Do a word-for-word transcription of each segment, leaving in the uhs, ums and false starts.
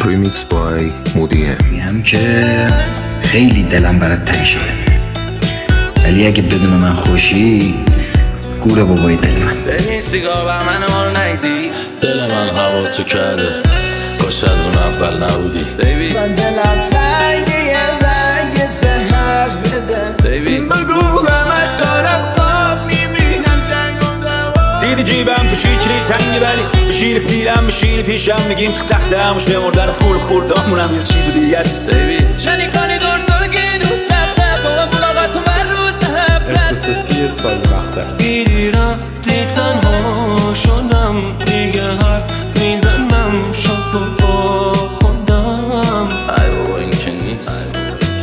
ریمیکس بای مودیه. میگم که خیلی دلم برات تنگ شده، ولی اگه بدون من خوشی گوره بابای دل من. ببین سیگار بر من ما رو نیدی، دل من هوا تو کرده، کاش از اون اول نبودی. بیبی من دلم تنگی یه زنگت حق بده. بیبی بگو همش دارم خواب میبینم جنگ و دوا. دیدی جیبم تو شیچری تنگی، ولی بشین پیرم بشین پیشم میگیم تو سخته هم شمردن پول خوردامونم یه چیز دیگه است. بیبی چنی کنی دور دور گیدو سخته با ملاقات من روز هفته اختصاصی سال مختر. دیدی رفتی تنها شدم، دیگه حرف میزنم شب با خودم. ای بابا این که نیست،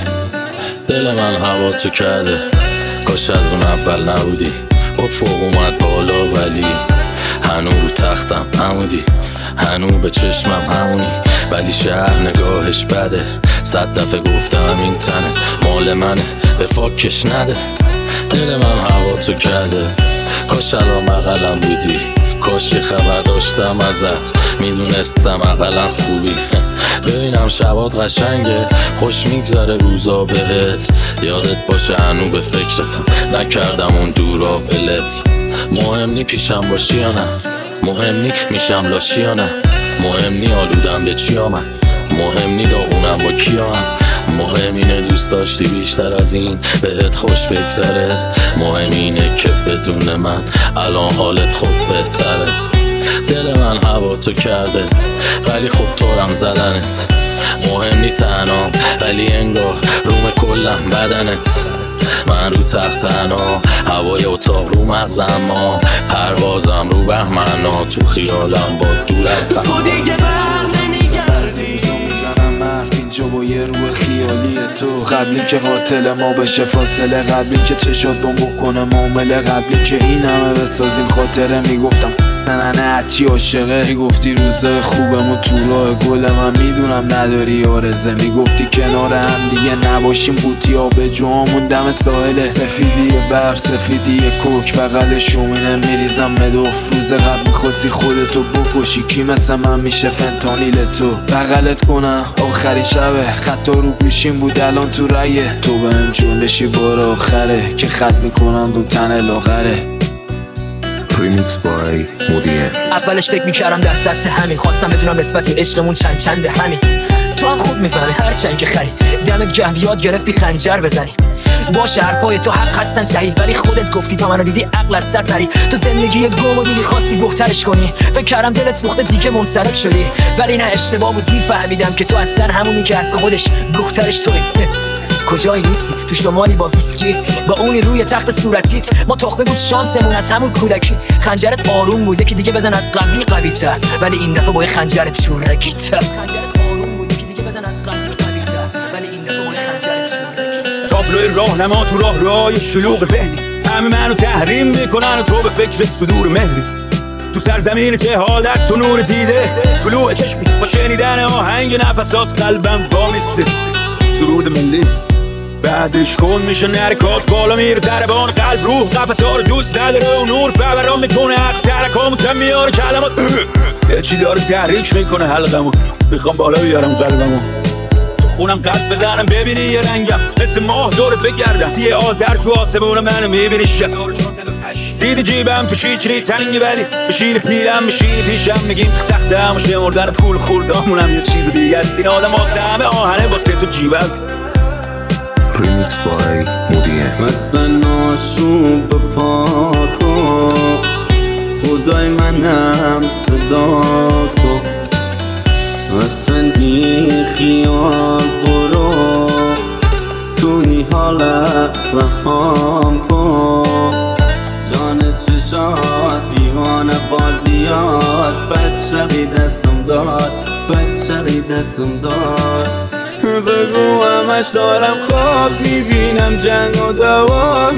دل من هوا تو کرده، کاش از اون اول نبودی. با فوق اومد بالا ولی هنو رو تختم همودی، هنو به چشمم همونی، ولی شهر نگاهش بده. صد دفعه گفتم این تنه مال منه، به فاکش نده. دل من هوا تو کرده، کاش الان بغلم بودی، کاش یه خبر داشتم ازت، میدونستم اقلا خوبی. ببینم شبات قشنگه، خوش میگذره روزا بهت، یادت باشه هنو به فکرتم، نکردم اون دورا ولت. مهم نی پیشم باشی یا نه، مهم نی میشم لاشی یا نه، مهم نی آلودم به چی آمد، مهم نی داغونم با کیا هم، مهم اینه دوست داشتی بیشتر از این بهت خوش بگذره، مهم اینه که بدون من الان حالت خود بهتره. دل من هوا تو کرده، ولی خب طورم زدنت، مهم نی تنها ولی انگار روم کلم بدنت. من رو تخت تنها، هوای اتاق رو مغزم، ما پروازم رو بهمنا، تو خیالم با دور از تو دیگه بر نمیگردی. میزنم حرف اینجا با یه روح خیالی تو، قبلی که قاتل ما بشه فاصله، قبلی که چشات بم بکنه معامله، قبلی که این همه بسازیم خاطره. میگفتم نه نه هرچی عاشقه، میگفتی روزای خوبمون تو راه گل من، میدونم نداری آرزه، میگفتی کنار هم دیگه نباشیم قوطی آب جوامون دم ساحل، سفیدی برف سفیدی کوک بغل شومینه میریزم مدوف. روز قبل میخواستی خودتو بکشی، کی مثل من میشه فنتانیل تو بغلت کنم آخری شبه، خطا رو گوشیم بود الان تو رایه، تو بهم جلشی بار آخره که خط میکنم رو تن لاغره. ریمیکس بای مودیه. اولش فکر میکردم در سطح همین، خواستم بدونم نسبت عشقمون چند چنده همین، تو هم خوب میفهمی هر چند که خری، دمت گرم یاد گرفتی خنجر بزنی. باشه حرفای تو حق هستن صحیح، ولی خودت گفتی تا منو دیدی عقل از سر پری، تو زندگی گمو دیدی خواستی بهترش کنی، فکر کردم دلت سوخته دیگه منصرف شدی، ولی نه اشتباه بودی، فهمیدم که تو از سر همونی که از خودش بهترش توی. کجایی نیستی تو شمالی با ویسکی، با اونی روی تخت صورتیت، ما تخمه بود شانسمون از همون کودکی، خنجرت آروم بوده که دیگه بزن از قبلی قوی تر، ولی این دفعه با خنجرت شورگی تر. خنجرت آروم بوده که دیگه بزن از قبلی قوی تر، ولی این دفعه با خنجرت شورگی تر. تابلوی راهنما تو راه راه شلوغ ذهنی، همه منو تحریم میکنن و تو به فکر صدور مهری، تو سرزمین جهالت تو نور دیده، طلوع چشمی با شنیدن آهنگ نفسات قلبم وامیسته. سرود ملی بعدش کن میشه نرکات بالا میره ضربان قلب روح قفصا رو دوست نداره و نور فوران میکنه حق ترکامو کم میاره کلمات چی داره تحریک میکنه حلقمو، میخوام بالا بیارم قلبمو، تو خونم قد بزنم ببینی یه رنگم مثل ماه دورت بگردم، یه آذر تو آسمون منو میبینی شب. دیدی جیبم تو شیچری تنگی، ولی بشین پیرم بشین پیشم میگیم تو سخته هم شمردن پول خوردامونم یه چیز دیگه است. این آدم واسه همه آهنه واسه تو جیب است. ریمیکس بای مودیه. مستن آشوب پاکو خدای منم صدا کو، مستن بی خیال برو تو این حالت رهام کن، جان چشات دیوانه بازیات، بد شقی دستم داد بد شقی دستم داد. بگو همش دارم خواب میبینم جنگ و دوا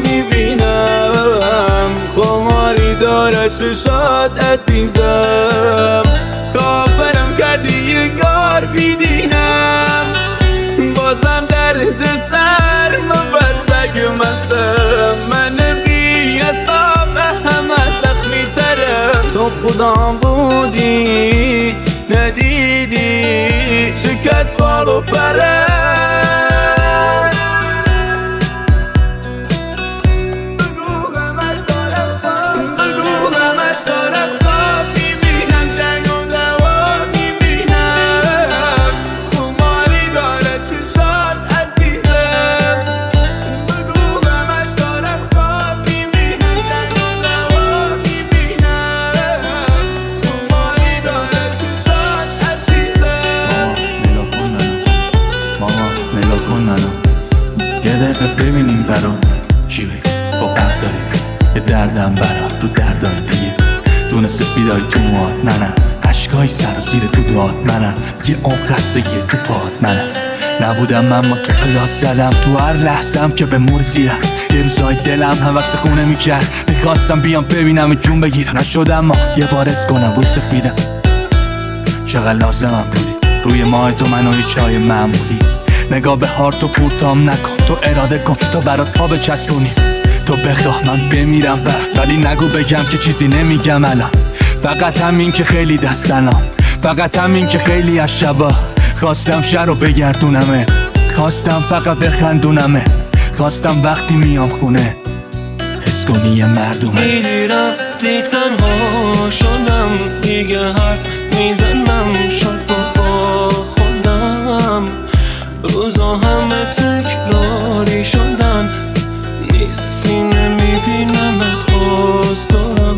میبینم، خماری داره چشات عزیزم، کافرم کردی یه گار بیدینم، بازم درد سر من بسگ مستم، من بی حساب همه زخمی ترم، تو خودم بودی ندیدی کرد بال و پره ببینیم برام چی بگی با قبل داریم یه دردم برا رو دردای دیگه دونه سفیدای تو موات منم عشقای سر و زیر تو دوات منم یه اون خستگی تو پات منم نبودم من ما تو پلات زدم تو هر لحظم که به مور زیرم یه روزای دلم حوث خونه میکرد میخواستم بیام ببینم جون بگیرم نشدم ما یه بار از کنم رو سفیدم چقدر لازمم بودی روی ماه تو منو یه چای معمولی نگاه به هارتو پورتام نکن تو اراده کن تا برات پا بچسبونی تو بخواه من بمیرم برات ولی نگو بگم که چیزی نمیگم الان فقط همین که خیلی دستنام فقط همین که خیلی از شبا خواستم شهر رو بگردونمه خواستم فقط بخندونمه خواستم وقتی میام خونه حس کنی یه مردمه دیدی رفتی تنها شدم دیگه حرف میزنم شب با خودم روزا همه تکراری شدن نیستی نمیبینمت باز دارم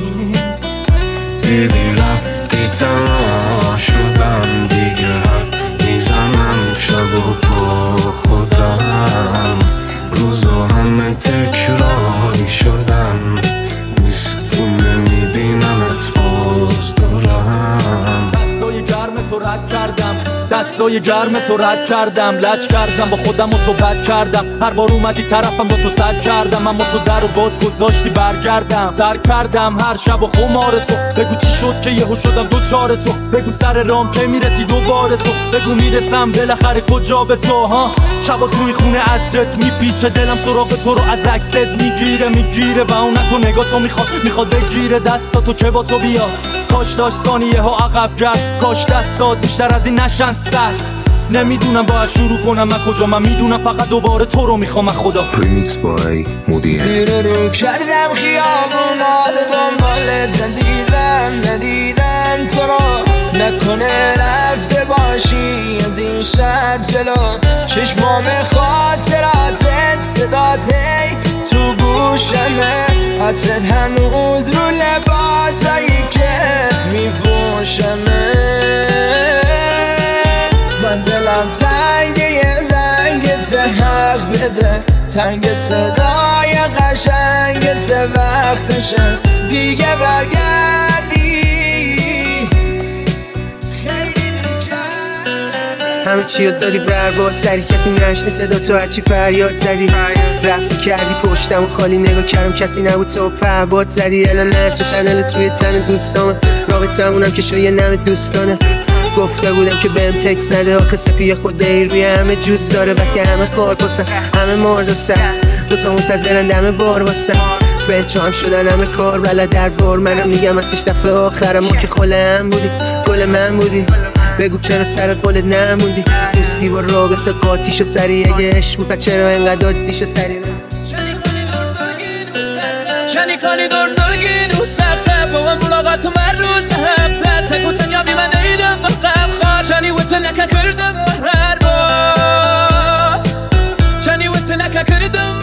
دیدی رفتی تنها شدم دیگه حرف میزنم شب با خودم روزا همه تکراری شدن نیستی نمیبینمت باز دارم دستای گرم تو رد کردم دستای گرم تو رد کردم لج کردم با خودم و تو بد کردم هر بار اومدی طرفم با تو سد کردم اما تو در و باز گذاشتی برگردم سر کردم هر شب و خمار تو بگو چی شد که یهو شدم دو چار تو بگو سر رام که میرسی دوباره تو بگو میرسم بالاخره کجا به تو ها شبا توی خونه عطرت میپیچه دلم سراغ تو رو از عکست میگیره میگیره و اون تو نگاه تو میخواد میخواد بگیره دستاتو که با تو بیا کاش داشت ثانیه ها عقب کرد کاش دستات بیشتر از این نشن سر نمیدونم باید شروع کنم من کجا من میدونم فقط دوباره تو رو میخوام خدا Remix by مودین زیر رو کردم خیابونا به دنبالت عزیزم ندیدم تو رو نکنه رفته باشی از این شهر جلو چشمام خاطراتت صدات هی تو گوشمه حسرت هنوز رو لباسایی که میپوشمه من دلم تنگ یه زنگت حق بده تنگ صدای قشنگت وقتشه دیگه برگردی همه چی رو دادی برباد سری کسی نشنه صدا تو هرچی فریاد زدی رفتی کردی پشتم و خالی نگاه کردم کسی نبود تو پهباد زدی الان نرچه شنلت روی تن دوستامه رابطه همونم که شاید نم دوستانه گفته بودم که بهم تکس نده آخه سپی خود دیر روی همه جوز داره بس که همه خار پسن همه مرد و سر دوتا منتظرن دمه بار واسن بچه هم شدن همه کار بلد در بار منم میگم ازش دفعه آخرم ما که خله هم بودی گل من بودی بگو چرا سر قولت نموندی دوستی با رابطه قاطی شد سری اگه عشق بود چرا اینقدر عادی شد سری چنی کنی دور دلگی رو سخته با من ملاقات من روز هفته تکو تنیا بی من ایدم وقتم خواد چنی وقت نکه کردم هر بار چنی وقت نکه کردم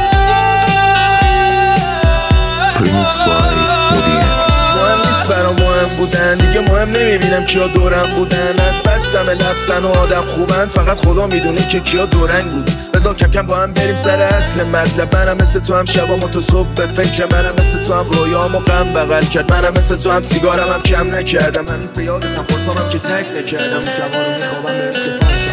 Remix by مودین مهم نیست برام مهم بودن دیگه مهم نمیبینم کیا دورم بودن بستم لبسن و آدم خوبن فقط خدا میدونه که کیا دورنگ بود بذار کم کم با هم بریم سر اصل مطلب منم مثل تو هم شبام و تو صبح به فکر منم مثل تو هم رویام و غم بغل کرد منم مثل تو هم سیگارم هم کم نکردم هنوز به یادتم پرسامم که تک نکردم شبا رو میخوابم به عشق پرشم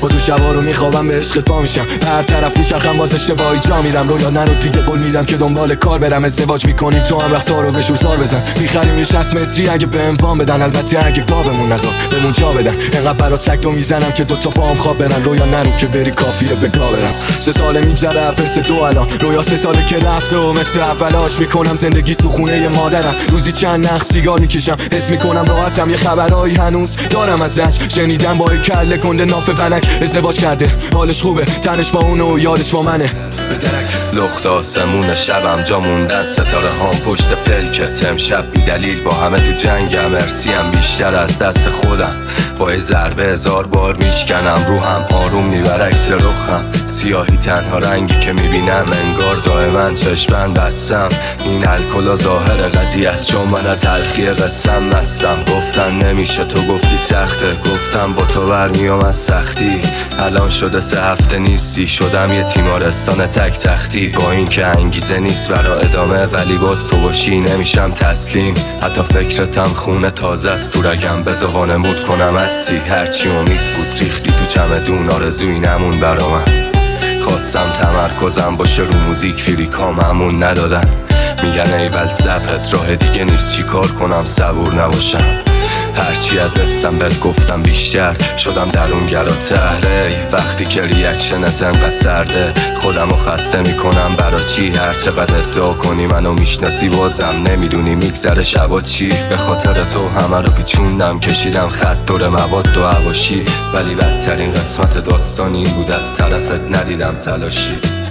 با تو شبا رو میخوابم به عشقت پا میشم، به هر طرف میشخم باز اشتباهی جا میرم. رویا نرو دیگه قول میدم که دنبال کار برم، ازدواج میکنیم تو هم رخت رو به شور سار بزن. میخریم یه شصت متری اگه به اموان بدن، البته اگه گاومون نزار بهمون جا بدن. انقدر برات سگتو میزنم که دوتا پاهم خواب برن. رویا نرو که بری کافیه بگا برم. سه ساله میگذره فرس تو الان، رویا سه ساله که رفته و مثل اولاش میکنم زندگی تو خونه مادرم. روزی چند نخ سیگار میکشم، حس میکنم راحتم، یه خبرایی هنوز دارم ازش. شنیدم با کله کنده ناف فلک ازدواج کرده، حالش خوبه، تنش با اونه و یادش با منه. لخت آسمون شبم جا موندن، ستاره هام پشت پلکت. امشب بی دلیل با همه تو جنگم، ارسیم بیشتر از دست خودم. با یه ضربه هزار بار میشکنم، روحم آروم میبره عکس رخم. سیاهی تنها رنگی که میبینم، انگار دائما چشمن بستم. این الکل ظاهر قضیه است، چون من تلخی قسم مستم. گفتن نمیشه تو گفتی سخته، گفتم با تو برمیام از سختی. الان شده سه هفته نیستی، شدم یه تیمارستان تک تختی. با این که انگیزه نیست برا ادامه، ولی باز تو باشی نمیشم تسلیم. حتی فکرتم خونه تازه است تو رگم، بذار وانمود کنم هستی. هرچی امید بود ریختی تو چمدون، آرزوی نمون برا من. خواستم تمرکزم باشه رو موزیک، فریکام همون ندادن. میگن ایول صبرت راه دیگه نیست، چی کار کنم صبور نباشم. هرچی از حسم بهت گفتم بیشتر شدم درونگرات اهله. وقتی که ریاکشنت انقدر سرده، خودم رو خسته میکنم برا چی. هر چقدر ادعا کنی منو میشناسی، بازم نمیدونی میگذره شبا چی. به خاطر تو همه رو پیچوندم، کشیدم خط دور مواد و حواشی. ولی بدترین قسمت داستان این بود، از طرفت ندیدم تلاشی.